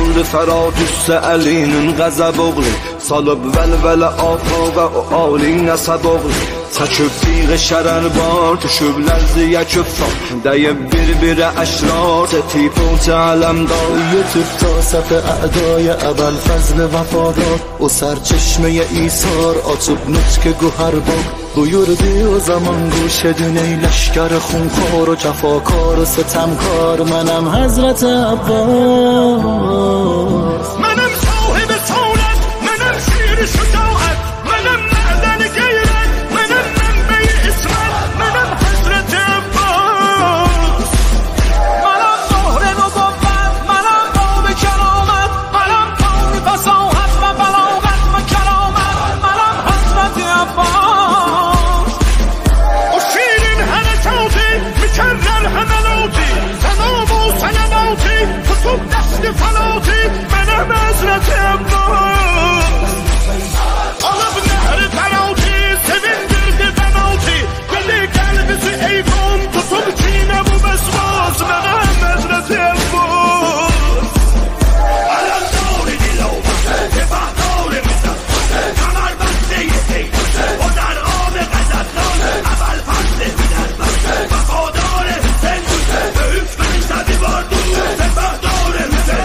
qaldı Fəradüs əlinin qəzəb oğlu Salıb vəlvələ afaqa o alin əsəb oğlu Çəkib diğə şərər var, düşüb ləzziyə küffar Dəyib bir-birə əşrar, tətib o cələmdar یوتیوب تا صف اعدای اول فضل وفادار و سرچشمه ایثار açıp نطق گوهر باغ بویردی و زمان گوش دونه لشکر خونخوار و جفاکار و ستمکار منم حضرت عباس منم صاحب صورت منم شیر شجاعت منم معدن غیرت منم منبع اسمت منم حضرت عباس منم مهر نبوت منم باب کرامت منم کون فصاحت و بلاغت و کرامت منم حضرت عباس و شیرین حرکاتی مکرر حملاتی تناب و سنباتی کتب دست فلاتی منم حضرت عباس alıp nehri penaltı sevindirdi penaltı deli kalbisi eyfon tutup çiğne bu besvas benim Hazreti Abbas alam doğru dil olmaz sefa doğru mizah kanar bastı yeteği o dar ağabey gazatlar aval faslı bidarlar vefadar Hüseyin büyük kılıçları vardı sefa doğru Hüseyin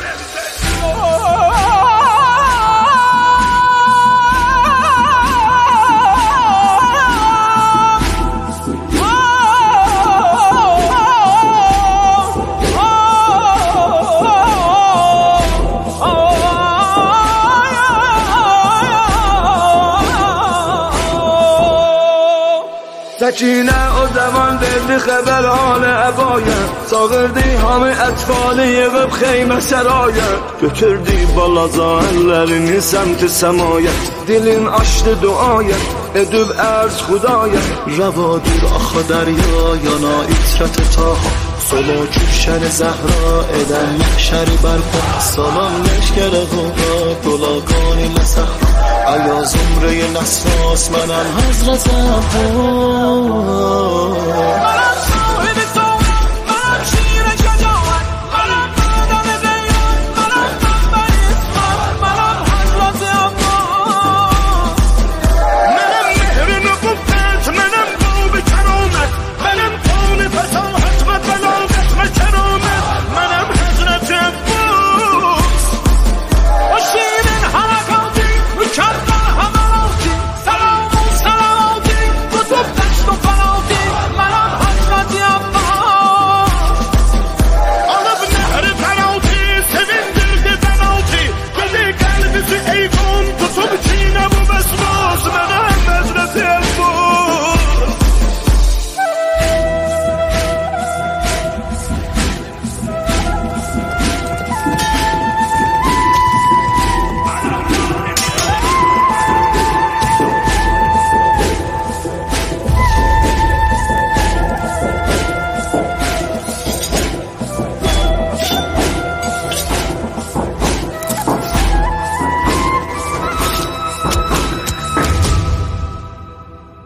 Səkinə o zaman verdi xəbər halı əbaya Çağırdı hamı ətfalı yığıb xeymə səraya Götürdü balaca əllərini səmti səmaya Dilin açdı duaya edib ərz xudaya روادر آخا دریا یانا ایترت تاها سلا کشن زهرا ادن محشر برپا سلام لشکر غوغا دلاغانی لسخرا ایا زمره نسراس منم حضرت عباس